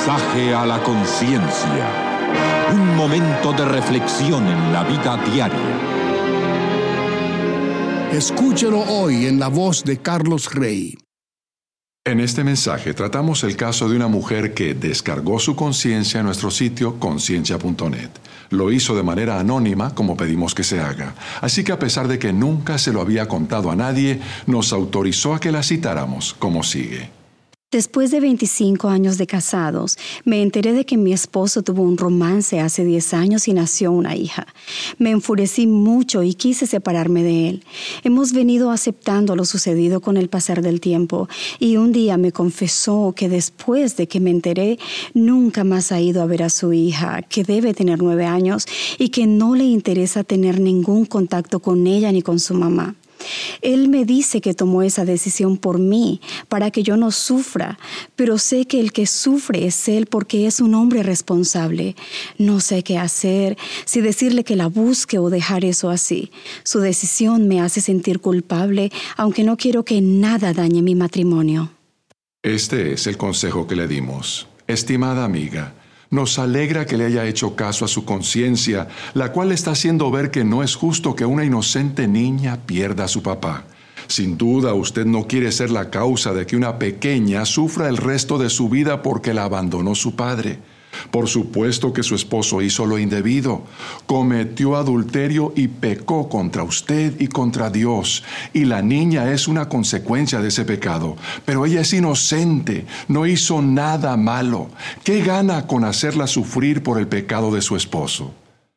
Mensaje a la conciencia. Un momento de reflexión en la vida diaria. Escúchelo hoy en la voz de Carlos Rey. En este mensaje tratamos el caso de una mujer que descargó su conciencia en nuestro sitio conciencia.net. Lo hizo de manera anónima, como pedimos que se haga. Así que a pesar de que nunca se lo había contado a nadie, nos autorizó a que la citáramos como sigue. Después de 25 años de casados, me enteré de que mi esposo tuvo un romance hace 10 años y nació una hija. Me enfurecí mucho y quise separarme de él. Hemos venido aceptando lo sucedido con el pasar del tiempo y un día me confesó que después de que me enteré, nunca más ha ido a ver a su hija, que debe tener 9 años y que no le interesa tener ningún contacto con ella ni con su mamá. Él me dice que tomó esa decisión por mí, para que yo no sufra, pero sé que el que sufre es él porque es un hombre responsable. No sé qué hacer, si decirle que la busque o dejar eso así. Su decisión me hace sentir culpable, aunque no quiero que nada dañe mi matrimonio. Este es el consejo que le dimos. Estimada amiga, nos alegra que le haya hecho caso a su conciencia, la cual le está haciendo ver que no es justo que una inocente niña pierda a su papá. Sin duda, usted no quiere ser la causa de que una pequeña sufra el resto de su vida porque la abandonó su padre. Por supuesto que su esposo hizo lo indebido, cometió adulterio y pecó contra usted y contra Dios, y la niña es una consecuencia de ese pecado, pero ella es inocente, no hizo nada malo. ¿Qué gana con hacerla sufrir por el pecado de su esposo?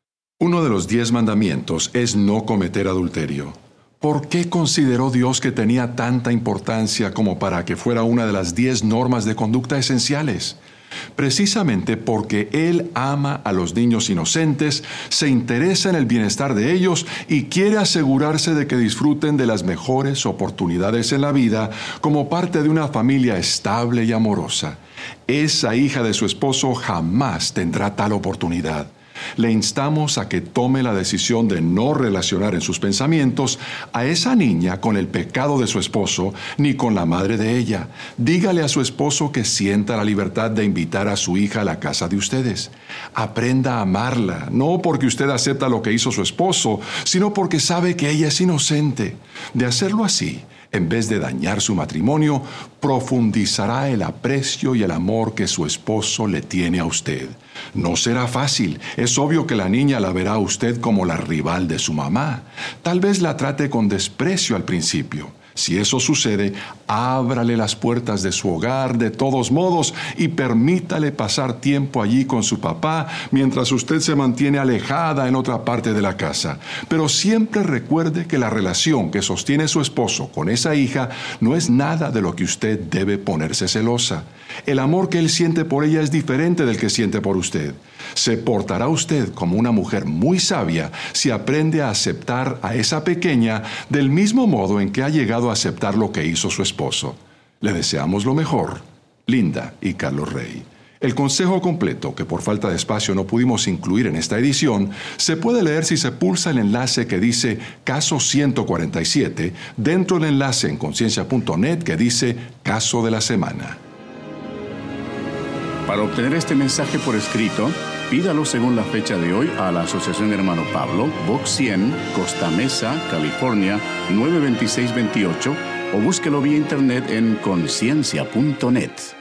Uno de los 10 mandamientos es no cometer adulterio. ¿Por qué consideró Dios que tenía tanta importancia como para que fuera una de las 10 normas de conducta esenciales? Precisamente porque Él ama a los niños inocentes, se interesa en el bienestar de ellos y quiere asegurarse de que disfruten de las mejores oportunidades en la vida como parte de una familia estable y amorosa. Esa hija de su esposo jamás tendrá tal oportunidad. Le instamos a que tome la decisión de no relacionar en sus pensamientos a esa niña con el pecado de su esposo ni con la madre de ella. Dígale a su esposo que sienta la libertad de invitar a su hija a la casa de ustedes. Aprenda a amarla, no porque usted acepta lo que hizo su esposo, sino porque sabe que ella es inocente. De hacerlo así, en vez de dañar su matrimonio, profundizará el aprecio y el amor que su esposo le tiene a usted. No será fácil. Es obvio que la niña la verá a usted como la rival de su mamá. Tal vez la trate con desprecio al principio. Si eso sucede, ábrale las puertas de su hogar de todos modos y permítale pasar tiempo allí con su papá mientras usted se mantiene alejada en otra parte de la casa. Pero siempre recuerde que la relación que sostiene su esposo con esa hija no es nada de lo que usted debe ponerse celosa. El amor que él siente por ella es diferente del que siente por usted. Se portará usted como una mujer muy sabia si aprende a aceptar a esa pequeña del mismo modo en que ha llegado a aceptar lo que hizo su esposo. Le deseamos lo mejor. Linda y Carlos Rey. El consejo completo, que por falta de espacio no pudimos incluir en esta edición, se puede leer si se pulsa el enlace que dice Caso 147 dentro del enlace en conciencia.net que dice Caso de la Semana. Para obtener este mensaje por escrito, pídalo según la fecha de hoy a la Asociación Hermano Pablo, Box 100, Costa Mesa, California, 92628, o búsquelo vía internet en conciencia.net.